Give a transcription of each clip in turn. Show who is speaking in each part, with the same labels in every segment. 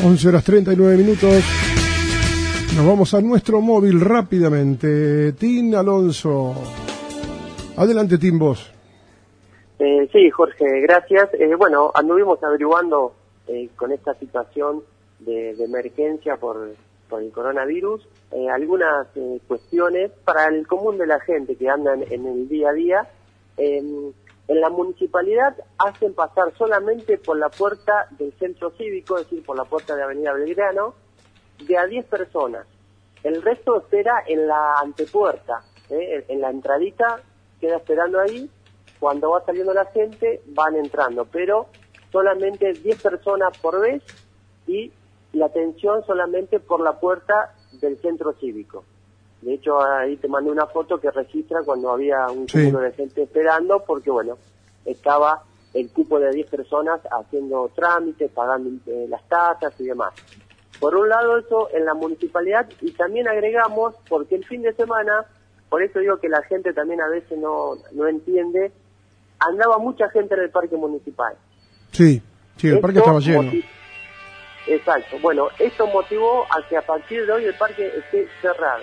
Speaker 1: 11:39. Nos vamos a nuestro móvil rápidamente. Tim Alonso. Adelante, Tim, vos.
Speaker 2: Sí, Jorge, gracias. Bueno, anduvimos averiguando con esta situación de emergencia por el coronavirus algunas cuestiones para el común de la gente que anda en el día a día. En la municipalidad hacen pasar solamente por la puerta del centro cívico, es decir, por la puerta de Avenida Belgrano, de a 10 personas. El resto espera en la antepuerta, en la entradita, queda esperando ahí. Cuando va saliendo la gente, van entrando, pero solamente 10 personas por vez y la atención solamente por la puerta del centro cívico. De hecho, ahí te mandé una foto que registra cuando había un cúmulo de gente esperando, porque bueno, estaba el cupo de 10 personas haciendo trámites, pagando las tasas y demás. Por un lado eso en la municipalidad, y también agregamos, porque el fin de semana, por eso digo que la gente también a veces no entiende, andaba mucha gente en el parque municipal.
Speaker 1: Sí, el parque estaba lleno.
Speaker 2: Exacto. Bueno, esto motivó a que a partir de hoy el parque esté cerrado.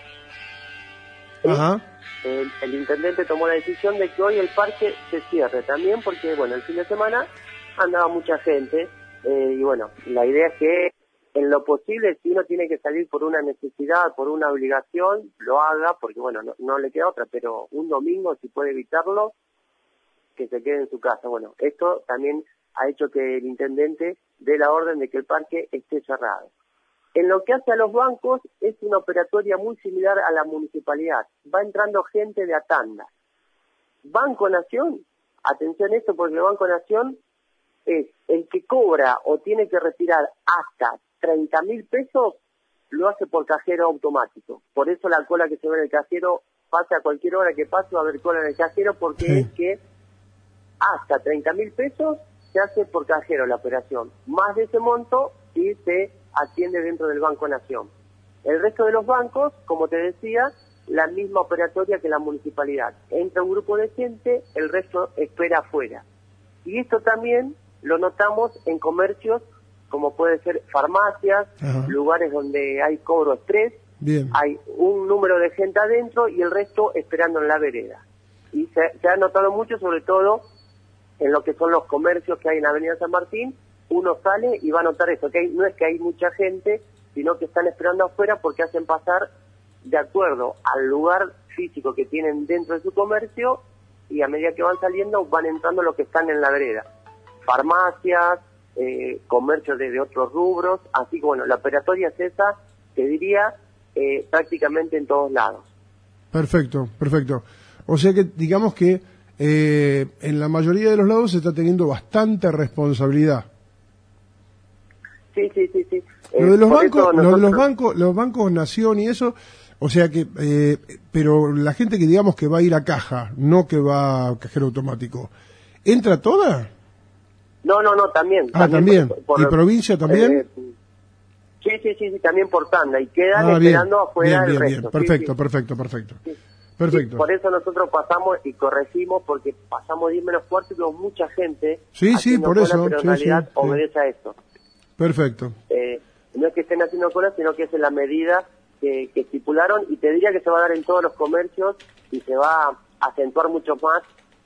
Speaker 1: Ajá.
Speaker 2: El intendente tomó la decisión de que hoy el parque se cierre también porque, bueno, el fin de semana andaba mucha gente y, bueno, la idea es que en lo posible, si uno tiene que salir por una necesidad, por una obligación, lo haga porque, bueno, no le queda otra, pero un domingo, si puede evitarlo, que se quede en su casa. Bueno, esto también ha hecho que el intendente dé la orden de que el parque esté cerrado. En lo que hace a los bancos, es una operatoria muy similar a la municipalidad. Va entrando gente de a tanda. Banco Nación, atención a esto, porque el Banco Nación es el que cobra o tiene que retirar hasta 30.000 pesos, lo hace por cajero automático. Por eso la cola que se ve en el cajero, pasa a cualquier hora que pase, va a haber cola en el cajero, porque es que hasta 30.000 pesos se hace por cajero la operación. Más de ese monto y se atiende dentro del Banco Nación. El resto de los bancos, como te decía, la misma operatoria que la municipalidad. Entra un grupo de gente, el resto espera afuera. Y esto también lo notamos en comercios como puede ser farmacias, lugares donde hay cobro express, hay un número de gente adentro y el resto esperando en la vereda. Y se ha notado mucho, sobre todo en lo que son los comercios que hay en Avenida San Martín. Uno sale y va a notar eso, que no es que hay mucha gente, sino que están esperando afuera porque hacen pasar de acuerdo al lugar físico que tienen dentro de su comercio, y a medida que van saliendo van entrando los que están en la vereda. Farmacias, comercios de otros rubros, así que bueno, la operatoria es esa, te diría, prácticamente en todos lados.
Speaker 1: Perfecto. O sea que digamos que en la mayoría de los lados se está teniendo bastante responsabilidad.
Speaker 2: Sí.
Speaker 1: Lo de los bancos Nación y eso, o sea que, pero la gente que digamos que va a ir a caja, no que va a cajero automático, ¿entra toda?
Speaker 2: No, también.
Speaker 1: También. ¿Y provincia también?
Speaker 2: Sí, también por tanda, y quedan esperando afuera el resto.
Speaker 1: Perfecto.
Speaker 2: Sí.
Speaker 1: Perfecto.
Speaker 2: Sí, por eso nosotros pasamos y corregimos, porque pasamos 10 menos cuarto y vemos mucha gente haciendo
Speaker 1: por
Speaker 2: cola,
Speaker 1: eso,
Speaker 2: pero en realidad obedece a esto.
Speaker 1: Perfecto.
Speaker 2: No es que estén haciendo cola, sino que es en la medida que estipularon, y te diría que se va a dar en todos los comercios y se va a acentuar mucho más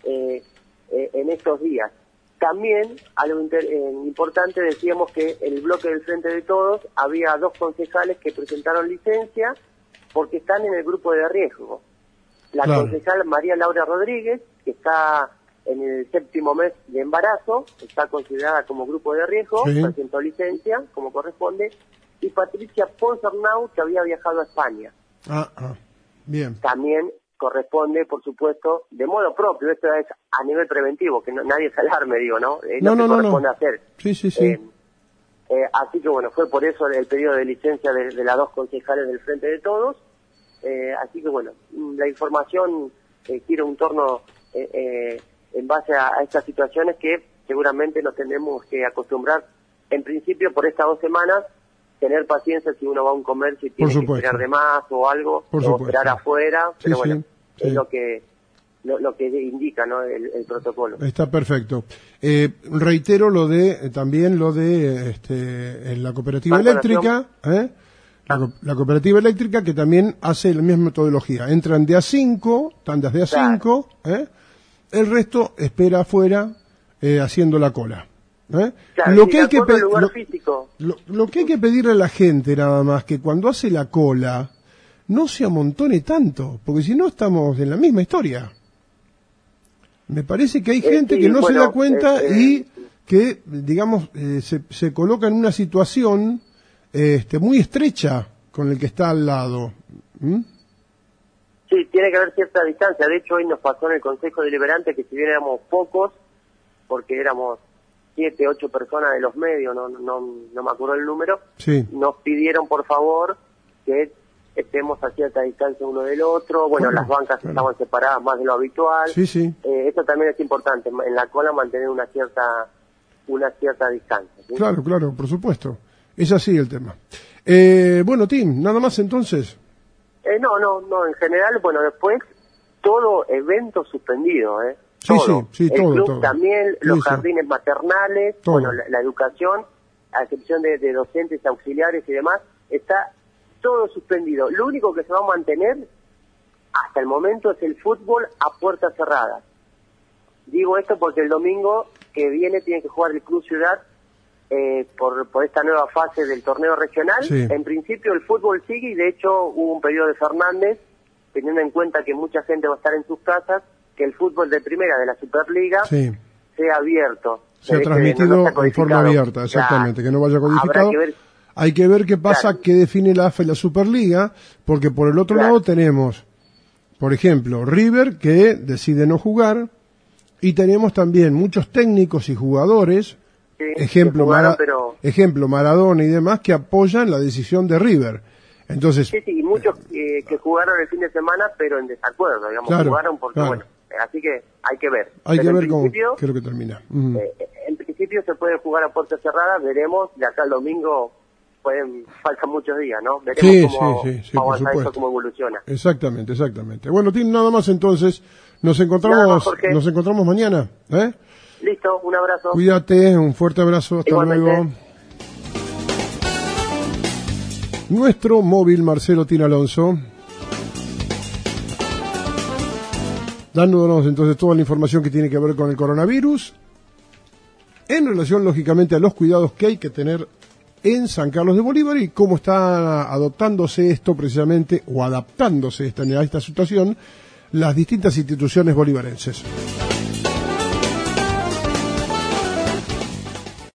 Speaker 2: en estos días. También, algo importante, decíamos que en el bloque del Frente de Todos había 2 concejales que presentaron licencia porque están en el grupo de riesgo. La concejal María Laura Rodríguez, que está en el 7º mes de embarazo, está considerada como grupo de riesgo, presentó licencia, como corresponde, y Patricia Ponsarnau, que había viajado a España.
Speaker 1: Bien.
Speaker 2: También corresponde, por supuesto, de modo propio, esto es a nivel preventivo, que nadie se alarme, digo, ¿no? No corresponde hacer.
Speaker 1: Sí.
Speaker 2: Así que bueno, fue por eso el pedido de licencia de las 2 concejales del Frente de Todos. Así que bueno, la información gira un torno en base a estas situaciones que seguramente nos tendremos que acostumbrar, en principio por estas 2 semanas, tener paciencia si uno va a un comercio y tiene que esperar de más o algo, o esperar afuera, pero es lo que lo que indica, ¿no? el protocolo.
Speaker 1: Está perfecto. Reitero también lo de la cooperativa eléctrica, la cooperativa eléctrica, que también hace la misma metodología. Entran de a 5, tandas de a 5, el resto espera afuera haciendo la cola.
Speaker 2: Claro,
Speaker 1: lo que hay que lo que hay que pedirle a la gente nada más, que cuando hace la cola no se amontone tanto, porque si no estamos en la misma historia. Me parece que hay gente que no se da cuenta y que, digamos, se coloca en una situación muy estrecha con el que está al lado.
Speaker 2: Sí, tiene que haber cierta distancia. De hecho, hoy nos pasó en el Consejo Deliberante que si bien éramos pocos, porque éramos 7, 8 personas de los medios, no me acuerdo el número,
Speaker 1: sí,
Speaker 2: nos pidieron por favor que estemos a cierta distancia uno del otro. Bueno, las bancas estaban separadas más de lo habitual.
Speaker 1: Sí, sí.
Speaker 2: Esto también es importante, en la cola mantener una cierta distancia, ¿sí?
Speaker 1: Claro, por supuesto. Es así el tema. Bueno, Tim, ¿nada más entonces?
Speaker 2: No, en general, bueno, después todo evento suspendido,
Speaker 1: Sí,
Speaker 2: todo.
Speaker 1: sí,
Speaker 2: el
Speaker 1: todo.
Speaker 2: club
Speaker 1: todo.
Speaker 2: también, los
Speaker 1: Sí, sí.
Speaker 2: jardines maternales,
Speaker 1: Todo.
Speaker 2: bueno, la educación, a excepción de docentes auxiliares y demás, está todo suspendido. Lo único que se va a mantener hasta el momento es el fútbol a puertas cerradas. Digo esto porque el domingo que viene tiene que jugar el Club Ciudad por esta nueva fase del torneo regional.
Speaker 1: Sí.
Speaker 2: En principio el fútbol sigue y de hecho hubo un pedido de Fernández, teniendo en cuenta que mucha gente va a estar en sus casas, que el fútbol de primera de la Superliga sea abierto.
Speaker 1: Sea transmitido en forma abierta, exactamente, que no vaya codificado. Hay que ver qué pasa, qué define la AFA y la Superliga, porque por el otro lado tenemos, por ejemplo, River, que decide no jugar, y tenemos también muchos técnicos y jugadores, ejemplo Maradona y demás, que apoyan la decisión de River. Entonces,
Speaker 2: y muchos que jugaron el fin de semana, pero en desacuerdo, digamos, jugaron porque, bueno, así que hay que ver.
Speaker 1: Hay que ver qué es lo que termina.
Speaker 2: En principio se puede jugar a puertas cerradas, veremos, de acá al domingo faltan muchos días, ¿no? Veremos cómo avanza esto, cómo evoluciona.
Speaker 1: Exactamente. Bueno, Tim, nada más entonces, nos encontramos mañana,
Speaker 2: Listo, un abrazo.
Speaker 1: Cuídate, un fuerte abrazo, hasta luego. Nuestro móvil Marcelo Tin Alonso, dándonos entonces toda la información que tiene que ver con el coronavirus, en relación lógicamente a los cuidados que hay que tener en San Carlos de Bolívar y cómo está adoptándose esto precisamente, o adaptándose a esta situación, las distintas instituciones bolivarenses.